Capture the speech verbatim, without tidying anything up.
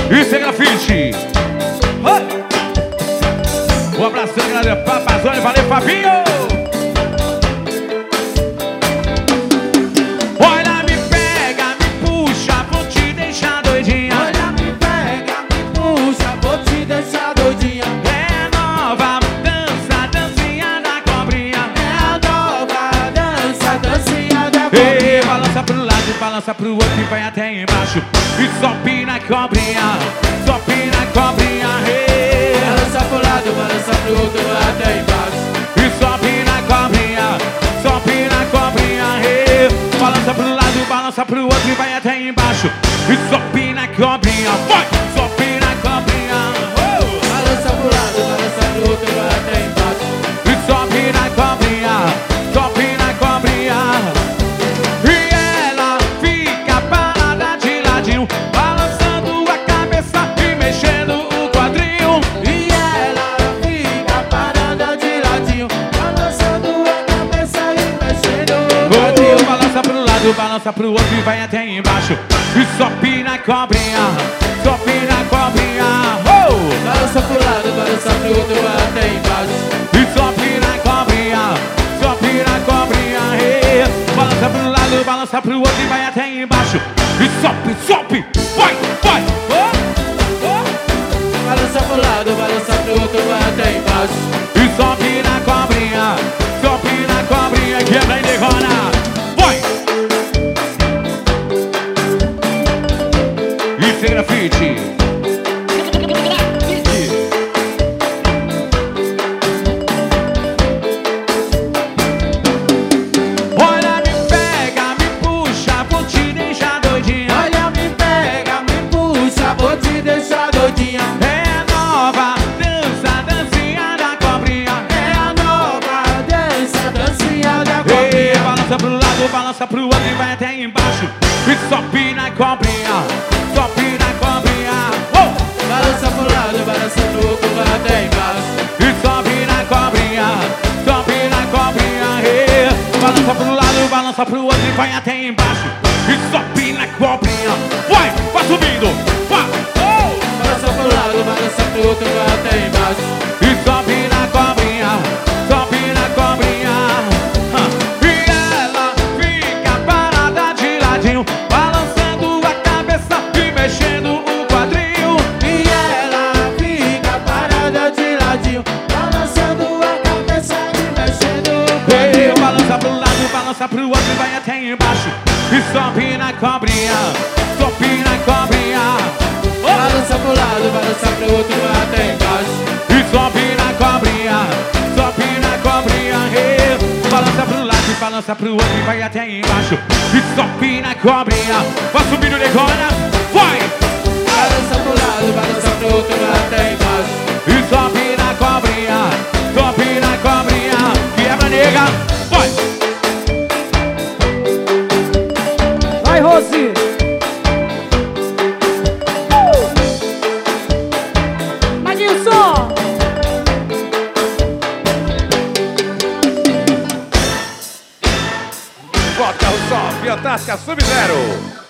Isso é grafite. Um abraço, galera. Papazone, valeu, Fabinho. Olha, me pega, me puxa, vou te deixar doidinha. Olha, me pega, me puxa, vou te deixar doidinha. É nova dança, dancinha da cobrinha. É a nova dança, dancinha da Ei, cobrinha. balança pro lado, balança pro outro e vai até embaixo. E sobe na cobrinha, sobe na cobrinha. Ei. Balança pro lado, balança pro outro, até embaixo. E sobe na cobrinha, sobe na cobrinha. Ei. Balança pro lado, balança pro outro e vai até embaixo. E sobe na cobrinha, vai, sobe na cobrinha. Oh. Balança pro lado, balança pro outro, até embaixo. E sobe na cobrinha, sobe na cobrinha. E ela fica parada de ladinho, balançando a cabeça e mexendo o quadril. E ela fica parada de ladinho, balançando a cabeça e mexendo o quadril. Oh, balança pro lado, balança pro outro e vai até embaixo. E sobe na cobrinha, sobe na cobrinha. Oh! Balança pro lado, balança pro outro, até embaixo. E sobe na cobrinha, sobe na cobrinha. Hey. Balança pro lado, balança pro outro e vai até embaixo. E sobe, sobe, vai, vai. Oh, oh. Balança pro lado, balança pro outro, até embaixo. E sobe na cobrinha, sobe na cobrinha. Quebra e derrona. Vai. Isso é grafite. Olha, me pega, me puxa, vou te deixar doidinha. Olha, me pega, me puxa, vou te deixar doidinha. É nova dança, dancinha da cobrinha. É a nova dança, dancinha da Ei, cobrinha. balança pro lado, balança pro outro e vai até embaixo. E sobe na cobrinha, sobe na cobrinha. Oh! Balança pro lado, balança pro outro, até embaixo. E sobe na cobrinha, sobe na cobrinha. Ei, balança pro lado, balança pro outro e vai até embaixo. E sobe na cobrinha. Vai, vai subindo, vai. Oh! Balança pro lado, balança pro outro, até embaixo. E sobe na cobrinha, sobe na cobrinha. Ah. E ela fica parada de ladinho, balançando a cabeça e mexendo o quadril. E ela fica parada de ladinho, balançando a cabeça e mexendo o Ei, quadril. balança pro lado, balança pro outro e vai até embaixo. E sobe na cobrinha, sobe na cobrinha. Balança pro lado, balança pro outro, até embaixo. E sobe na cobrinha, sobe na cobrinha. Hey. Balança pro lado, balança pro outro e vai até embaixo. E sobe na cobrinha, vai subindo de cona, vai! Balança pro lado, balança pro outro, até embaixo. E sobe na cobrinha, sobe na cobrinha. Quebra, nega, vai! Vai, Rose! Madilson! Bota o sol, Fantástica Sub-Zero.